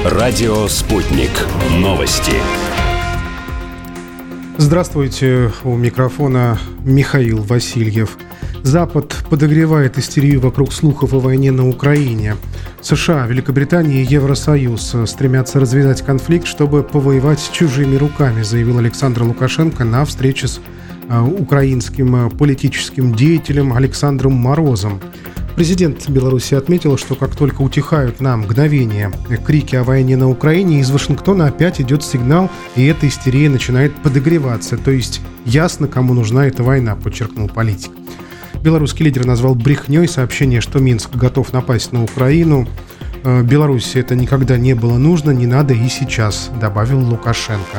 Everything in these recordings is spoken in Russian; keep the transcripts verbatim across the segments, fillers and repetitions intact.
Радио «Спутник». Новости. Здравствуйте, у микрофона Михаил Васильев. Запад подогревает истерию вокруг слухов о войне на Украине. США, Великобритания и Евросоюз стремятся развязать конфликт, чтобы повоевать чужими руками, заявил Александр Лукашенко на встрече с украинским политическим деятелем Александром Морозом. Президент Беларуси отметил, что как только утихают на мгновение крики о войне на Украине, из Вашингтона опять идет сигнал, и эта истерия начинает подогреваться. То есть ясно, кому нужна эта война, подчеркнул политик. Белорусский лидер назвал брехней сообщение, что Минск готов напасть на Украину. Беларуси это никогда не было нужно, не надо и сейчас, добавил Лукашенко.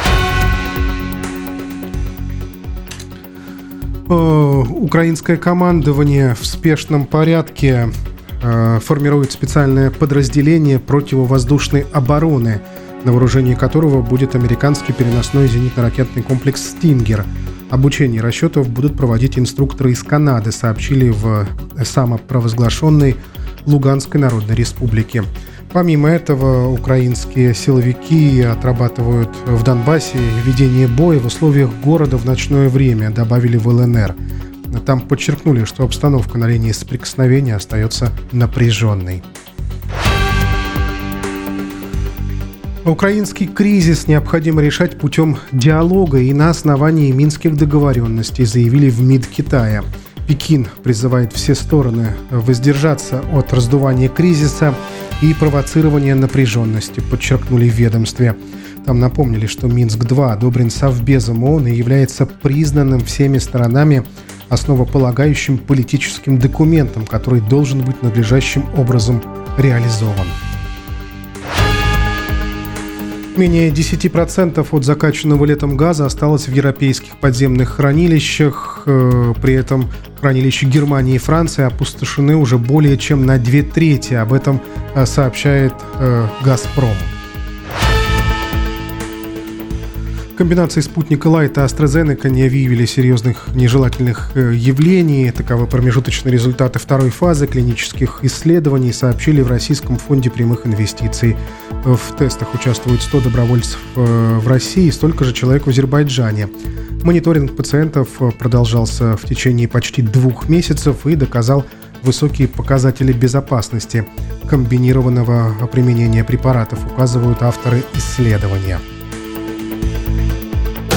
Украинское командование в спешном порядке э, формирует специальное подразделение противовоздушной обороны, на вооружении которого будет американский переносной зенитно-ракетный комплекс «Стингер». Обучение расчетов будут проводить инструкторы из Канады, сообщили в самопровозглашенной Луганской Народной Республике. Помимо этого, украинские силовики отрабатывают в Донбассе ведение боя в условиях города в ночное время, добавили в ЛНР. Там подчеркнули, что обстановка на линии соприкосновения остается напряженной. Украинский кризис необходимо решать путем диалога и на основании минских договоренностей, заявили в МИД Китая. Пекин призывает все стороны воздержаться от раздувания кризиса и провоцирования напряженности, подчеркнули в ведомстве. Там напомнили, что Минск-два одобрен Совбезом ООН и является признанным всеми сторонами основополагающим политическим документом, который должен быть надлежащим образом реализован. Менее десять процентов от закачанного летом газа осталось в европейских подземных хранилищах. При этом хранилища Германии и Франции опустошены уже более чем на две трети. Об этом сообщает «Газпром». Комбинации спутника Лайт и AstraZeneca не выявили серьезных нежелательных явлений. Таковы промежуточные результаты второй фазы клинических исследований, сообщили в Российском фонде прямых инвестиций. В тестах участвуют сто добровольцев в России и столько же человек в Азербайджане. Мониторинг пациентов продолжался в течение почти двух месяцев и доказал высокие показатели безопасности комбинированного применения препаратов, указывают авторы исследования.